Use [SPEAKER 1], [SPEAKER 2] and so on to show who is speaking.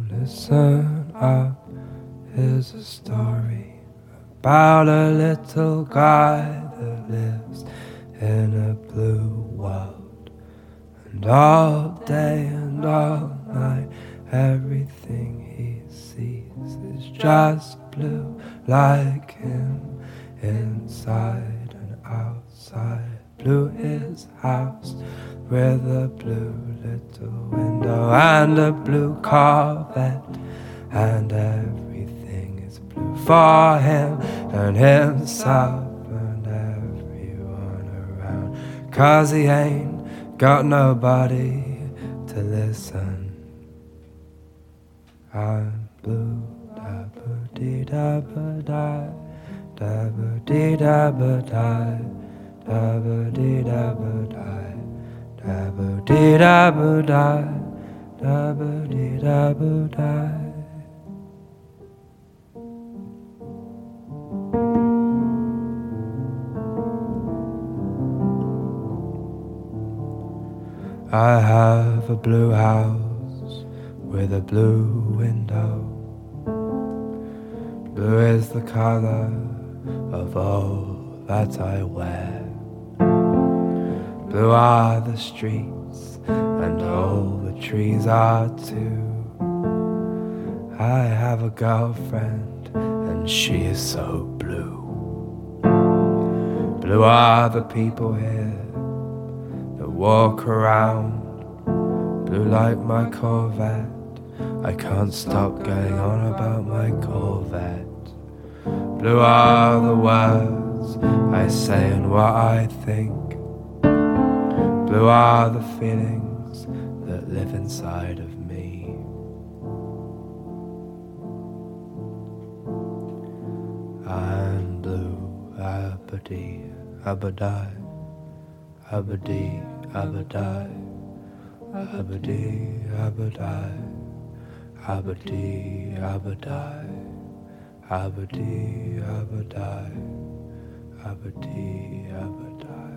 [SPEAKER 1] listen up, here's a story about a little guy that lives in a blue world. And all day and all night, everything he sees is just blue, like him, inside and outside. Blue his house with a blue little window and a blue Corvette, and everything is blue for him and himself and everyone around, 'cause he ain't got nobody to listen. I'm blue, da-ba-dee-da-ba-die, da-ba-dee-da-ba-die, da-ba-dee-da-ba-die, da-ba-dee-da-ba-die, da-ba-dee-da-ba-die. I have a blue house with a blue window. Blue is the color of all that I wear. Blue are the streets and all the trees are too. I have a girlfriend and she is so blue. Blue are the people here that walk around, blue like my Corvette. I can't stop going on about my Corvette. Blue are the words I say and what I think. Blue are the feelings that live inside of me. I'm blue, abadee, abadai, abadee, abadai, abadee, abadai, abadee, abadai, abadee, abadai, abadee, abadai.